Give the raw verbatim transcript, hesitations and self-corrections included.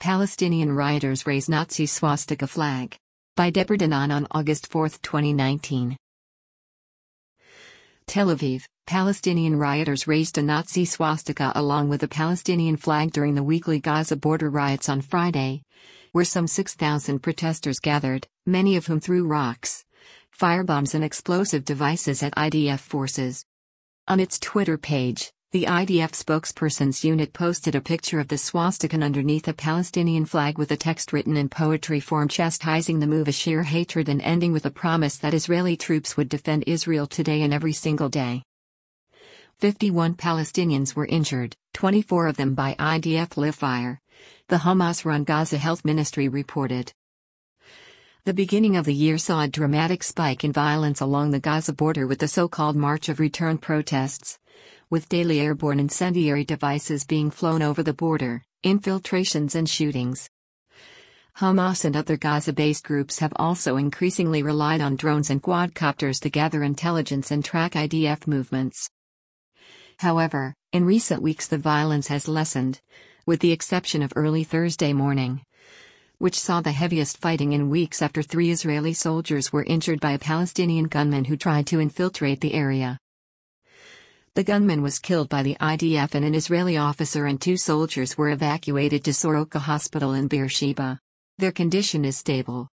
Palestinian rioters raise Nazi swastika flag. By Deborah Danan on August fourth, twenty nineteen. Tel Aviv, Palestinian rioters raised a Nazi swastika along with a Palestinian flag during the weekly Gaza border riots on Friday, where some six thousand protesters gathered, many of whom threw rocks, firebombs and explosive devices at I D F forces. On its Twitter page, the I D F spokesperson's unit posted a picture of the swastika underneath a Palestinian flag with a text written in poetry form chastising the move, a sheer hatred, and ending with a promise that Israeli troops would defend Israel today and every single day. fifty-one Palestinians were injured, twenty-four of them by I D F live fire, the Hamas-run Gaza Health Ministry reported. The beginning of the year saw a dramatic spike in violence along the Gaza border with the so-called March of Return protests, with daily airborne incendiary devices being flown over the border, infiltrations and shootings. Hamas and other Gaza-based groups have also increasingly relied on drones and quadcopters to gather intelligence and track I D F movements. However, in recent weeks the violence has lessened, with the exception of early Thursday morning, which saw the heaviest fighting in weeks after three Israeli soldiers were injured by a Palestinian gunman who tried to infiltrate the area. The gunman was killed by the I D F and an Israeli officer, and two soldiers were evacuated to Soroka Hospital in Beersheba. Their condition is stable.